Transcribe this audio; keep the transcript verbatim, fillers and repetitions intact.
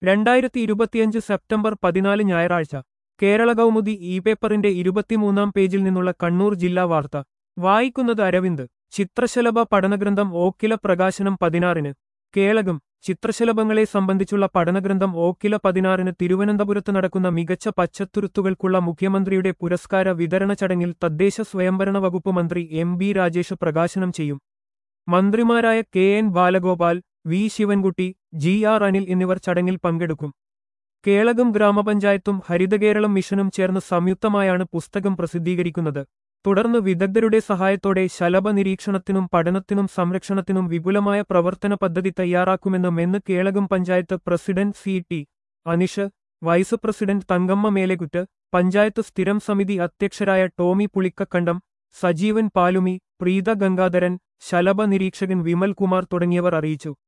രണ്ടായിരത്തി ഇരുപത്തിയഞ്ച് സെപ്റ്റംബർ പതിനാല് ഞായറാഴ്ച കേരള കൗമുദി ഇ പേപ്പറിന്റെ ഇരുപത്തിമൂന്നാം പേജിൽ നിന്നുള്ള കണ്ണൂർ ജില്ലാ വാർത്ത വായിക്കുന്നത് അരവിന്ദ്. ചിത്രശലഭ പഠനഗ്രന്ഥം ഓക്കില പ്രകാശനം പതിനാറിന്. കേളകം. ചിത്രശലഭങ്ങളെ സംബന്ധിച്ചുള്ള പഠനഗ്രന്ഥം ഓക്കില പതിനാറിന് തിരുവനന്തപുരത്ത് നടക്കുന്ന മികച്ച പച്ചത്തുരുത്തുകൾക്കുള്ള മുഖ്യമന്ത്രിയുടെ പുരസ്കാര വിതരണ ചടങ്ങിൽ തദ്ദേശ സ്വയംഭരണ വകുപ്പ് മന്ത്രി എം ബി രാജേഷ് പ്രകാശനം ചെയ്യും. മന്ത്രിമാരായ K N Balagopal, V Sivankutty, G R Anil എന്നിവർ ചടങ്ങിൽ പങ്കെടുക്കും. കേളകം ഗ്രാമപഞ്ചായത്തും ഹരിതകേരളം മിഷനും ചേർന്ന് സംയുക്തമായാണ് പുസ്തകം പ്രസിദ്ധീകരിക്കുന്നത്. തുടർന്ന് വിദഗ്ധരുടെ സഹായത്തോടെ ശലഭ നിരീക്ഷണത്തിനും പഠനത്തിനും സംരക്ഷണത്തിനും വിപുലമായ പ്രവർത്തന പദ്ധതി തയ്യാറാക്കുമെന്ന് മെന്ന് Kelakam panchayat president C T Anish, vice president Thankamma Melekutt, panchayat സ്ഥിരം സമിതി അധ്യക്ഷരായ ടോമി പുളിക്കക്കണ്ടം, സജീവൻ പാലുമി, പ്രീത ഗംഗാധരൻ, ശലഭ നിരീക്ഷകൻ വിമൽ കുമാർ തുടങ്ങിയവർ അറിയിച്ചു.